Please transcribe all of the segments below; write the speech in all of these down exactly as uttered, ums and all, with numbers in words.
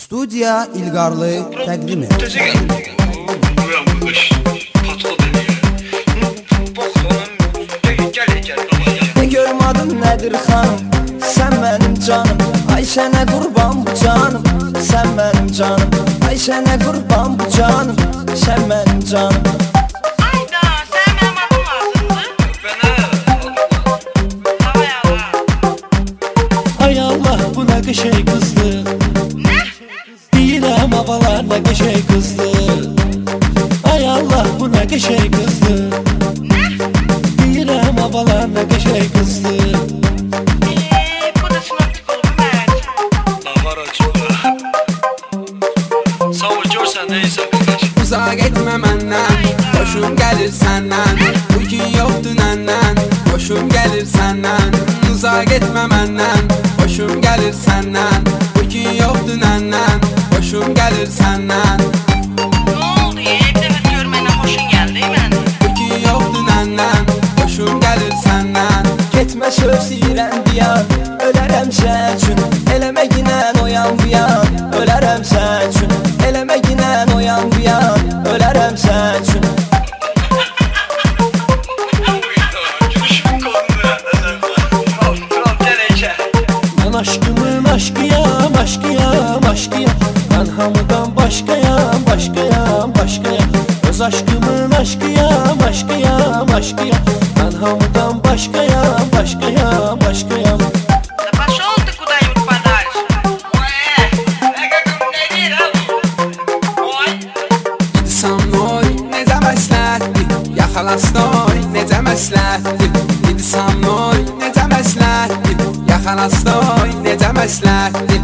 Studiya İlqarlı təqdim edir. Ne görmadın nədir xanım, sən mənim canım. Ay sənə qurban bu canım, sən mənim canım. Ay sənə qurban bu canım, sən mənim canım. Ayda, sən mənim adım lazımdır? Ay Allah, bu nə qəşəng qızdır. Nə? Deyirəm havalar nə qəşəng qızdır. Ay Allah, bu nə qəşəng qızdır. Nə? Deyirəm havalar nə qəşəng qızdır. Eee, bu da sinoptik olub mən. Davar açıqlar. Sağ ol, görsən neysən qardaş. Uzaq etmə məndən, xoşum gəlir səndən. Bugün yoxdur nəndən, xoşum gəlir səndən. Uzaq etmə məndən, xoşum gəlir səndən. Bugün yoxdur nəndən, xoşum gəlir səndən. Nə oldu? Bir dəfə görməyinə xoşun gəldi mənim. Bugün yoxdur nəndən, xoşum gəlir səndən. Getmə söz deyirəm biyan, ölərəm sən üçün. Eləmə ginən oyan biyan, ölərəm sən üçün. Eləmə ginən oyan biyan, ölərəm sən üçün. Mən aşkımın aşkıyam, aşkıyam, aşkıyam. Mən hamıdan başqayam, başqayam, başqayam. Öz aşkımın aşkıyam, aşkıyam, aşkıyam. Mən hamıdan başqayam, başqayam, başqayam. Да пошел ты куда-нибудь подальше. Ой, əqəqəm nədir ha bu? Oy. İnsan oy, necə məsləhətdir. Yaxalasnoy, necə məsləhətdir. İnsan oy, necə məsləhətdir. Yaxalasnoy, necə məsləhətdir.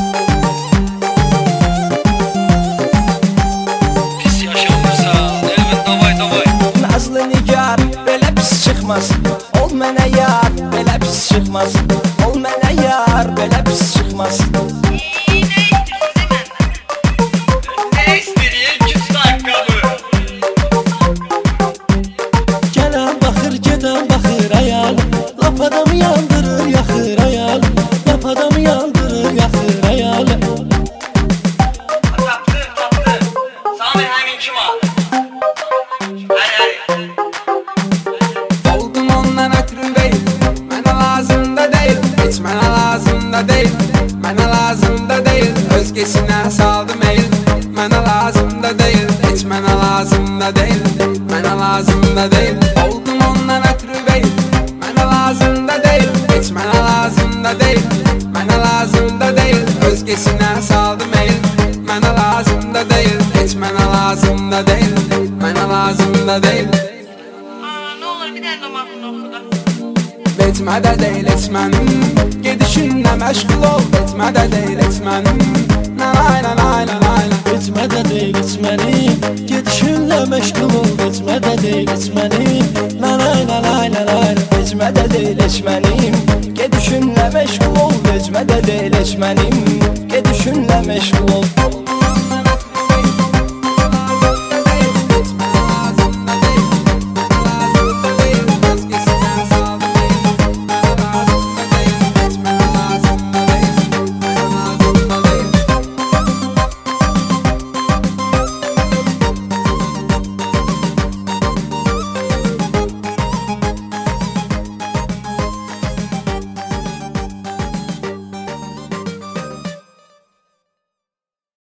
Pis yaşamırsan, Elvin davay davay. Nazlı nigar, belə pis çıxmaz. Ol mənə yar, belə pis çıxmaz. Ol mənə yar, belə pis çıxmaz. İyi, nə istəyirsən məndən? Ne istediğin ki ayakkabı? Gələn baxır, gedən baxır ayalım. Lap adamı yandırır, yaxır ayalım. Lap adamı yandırır, yaxır ayalım. Taptı taptı. Sami həmin kim al? Hay hay. Oldum ondan ötürü değil, mənə lazım da deyil. Heç mənə lazım da deyil, mənə lazım da deyil. Özgesinə saldım eyl, mənə lazım da deyil. Heç mənə lazım da deyil, mənə lazım da deyil. Oldum ondan ötürü değil, mənə lazım da deyil. Heç mənə lazım da deyil, mənə lazım da deyil. Özgesinə saldım eyl, mənə lazım da deyil. Heç mənə lazım da deyil, mənə lazım da deyil. Aa, nə olur bir dənə də mahnını oxu da. Etmə də deyil etmənim, gedişinlə məşğul ol. Etmə də deyil etmənim, nanay nanay nanay. Etmə də deyil etmənim, gedişinlə məşğul ol. Etmə də deyil etmənim, nanay nanay nanay. Etmə də deyil etmənim, gedişinlə məşğul ol. Etmə də deyil etmənim, gedişinlə məşğul ol.